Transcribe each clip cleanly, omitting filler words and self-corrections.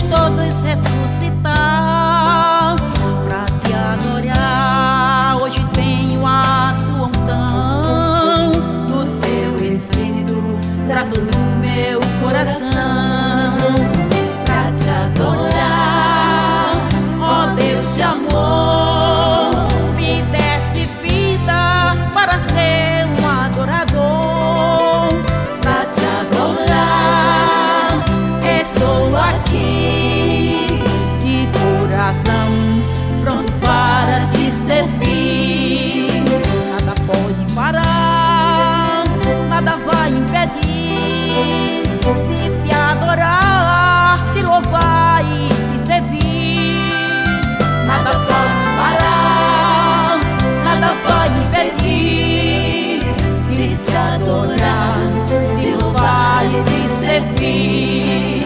todos ressuscitar pra te adorar. Hoje tenho a tua unção do teu Espírito, trato no meu coração pra te adorar. Ó Deus de amor, me deste vida para ser um adorador. Pra te adorar, estou aqui de coração, pronto para te servir. Nada pode parar, nada vai impedir de te adorar, te louvar e te servir. Nada pode parar, nada vai impedir de te adorar, te louvar e te servir.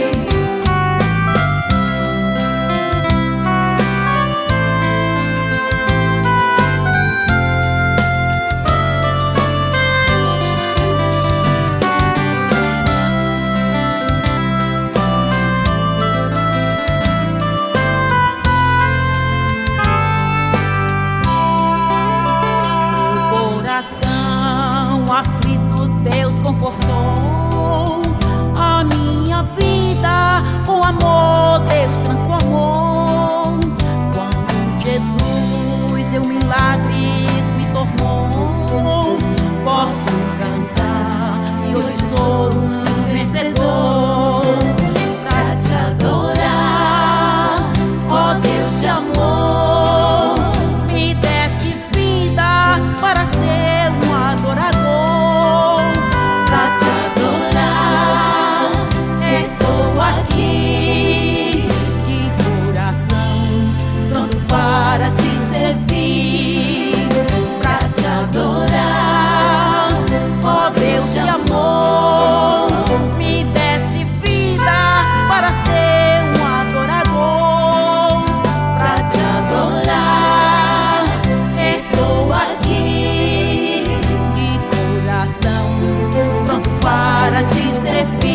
Aflito, Deus confortou a minha vida, com amor Deus transformou. Quando Jesus eu milagres me tornou, posso cantar e hoje sou um vencedor. Pra te adorar, ó Deus de amor, me desse vida para ser um adorador. Pra te adorar, estou aqui de coração, pronto para te servir. Pra te adorar, ó Deus de amor, me desse vida para ser um adorador. Pra te adorar, estou aqui de coração, pronto para te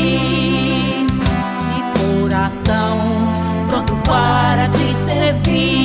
servir. De coração, pronto para te servir.